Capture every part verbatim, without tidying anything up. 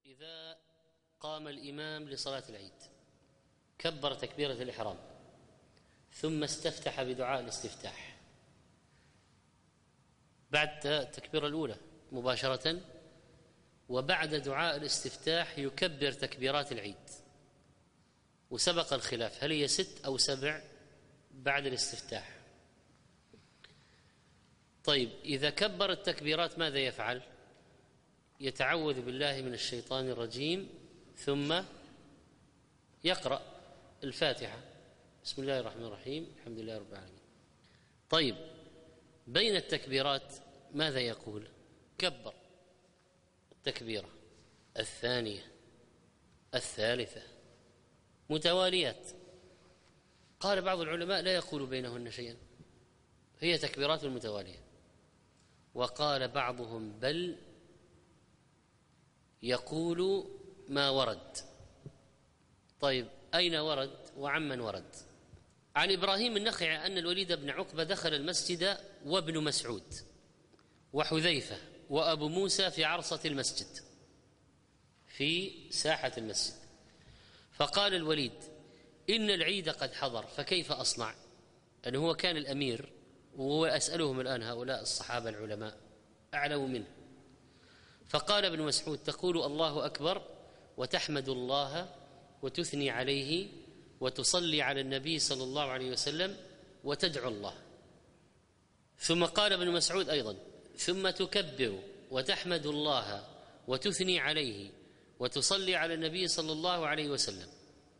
إذا قام الإمام لصلاة العيد كبر تكبيرة الإحرام ثم استفتح بدعاء الاستفتاح بعد التكبيرة الأولى مباشرة، وبعد دعاء الاستفتاح يكبر تكبيرات العيد، وسبق الخلاف هل هي ست أو سبع بعد الاستفتاح. طيب إذا كبر التكبيرات ماذا يفعل؟ يتعوذ بالله من الشيطان الرجيم ثم يقرأ الفاتحة بسم الله الرحمن الرحيم الحمد لله رب العالمين. طيب بين التكبيرات ماذا يقول؟ كبر التكبيرة الثانية الثالثة متواليات. قال بعض العلماء لا يقول بينهن شيئا، هي تكبيرات متوالية. وقال بعضهم بل يقول ما ورد. طيب أين ورد وعمن ورد؟ عن إبراهيم النخعي أن الوليد بن عقبة دخل المسجد وابن مسعود وحذيفة وأبو موسى في عرصة المسجد في ساحة المسجد، فقال الوليد إن العيد قد حضر فكيف أصنع؟ أنه هو كان الأمير، وهو أسألهم الآن هؤلاء الصحابة العلماء أعلم منه. فقال ابن مسعود تقول الله أكبر وتحمد الله وتثني عليه وتصلي على النبي صلى الله عليه وسلم وتدعو الله. ثم قال ابن مسعود أيضا ثم تكبر وتحمد الله وتثني عليه وتصلي على النبي صلى الله عليه وسلم،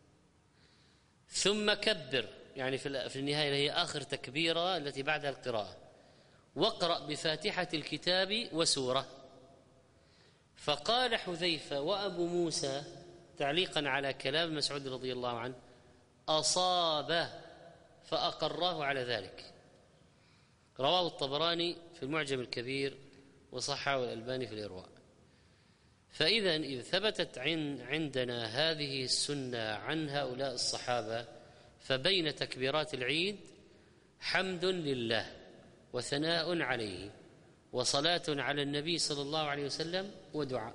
ثم كبر يعني في النهاية هي آخر تكبيرة التي بعدها القراءة، واقرأ بفاتحة الكتاب وسورة. فقال حذيفة وأبو موسى تعليقا على كلام مسعود رضي الله عنه أصاب فأقراه على ذلك. رواه الطبراني في المعجم الكبير وصححه الألباني في الإرواء. فإذا إذ ثبتت عندنا هذه السنة عن هؤلاء الصحابة فبين تكبيرات العيد حمد لله وثناء عليه وصلاة على النبي صلى الله عليه وسلم ودعاء.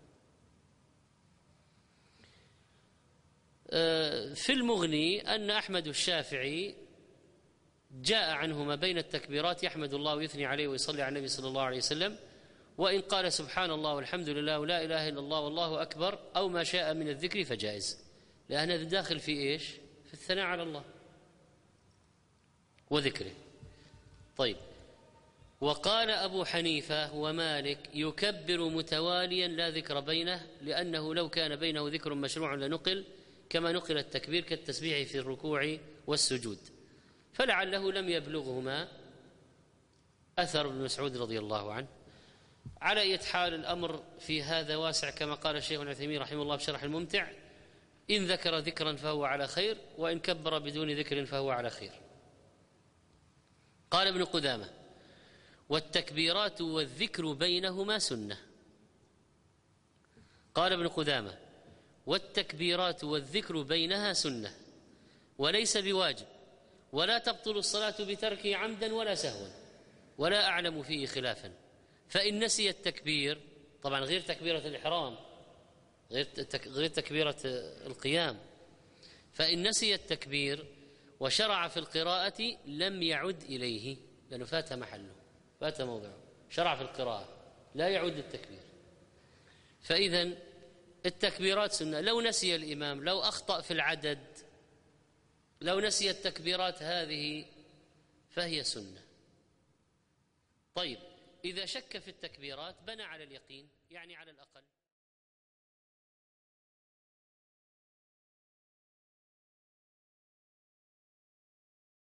في المغني أن أحمد الشافعي جاء عنه ما بين التكبيرات يحمد الله ويثني عليه ويصلي على النبي صلى الله عليه وسلم، وإن قال سبحان الله والحمد لله ولا إله إلا الله والله أكبر أو ما شاء من الذكر فجائز، لأن هذا داخل في إيش؟ في الثناء على الله وذكره. طيب وقال أبو حنيفة ومالك يكبر متواليا لا ذكر بينه، لأنه لو كان بينه ذكر مشروع لنقل كما نقل التكبير كالتسبيح في الركوع والسجود، فلعله لم يبلغهما أثر ابن مسعود رضي الله عنه. على أي حال الأمر في هذا واسع كما قال الشيخ ابن عثيمين رحمه الله بشرح الممتع إن ذكر ذكرا فهو على خير وإن كبر بدون ذكر فهو على خير. قال ابن قدامة والتكبيرات والذكر بينهما سنة. قال ابن قدامة والتكبيرات والذكر بينها سنة وليس بواجب، ولا تبطل الصلاة بتركه عمدا ولا سهوا، ولا أعلم فيه خلافا. فإن نسي التكبير، طبعا غير تكبيرة الإحرام غير تكبيرة القيام، فإن نسي التكبير وشرع في القراءة لم يعد إليه لأنه فات محله فات موضعه، شرع في القراءة لا يعود للتكبير. فإذا التكبيرات سنة، لو نسي الإمام لو أخطأ في العدد لو نسي التكبيرات هذه فهي سنة. طيب إذا شك في التكبيرات بنى على اليقين يعني على الأقل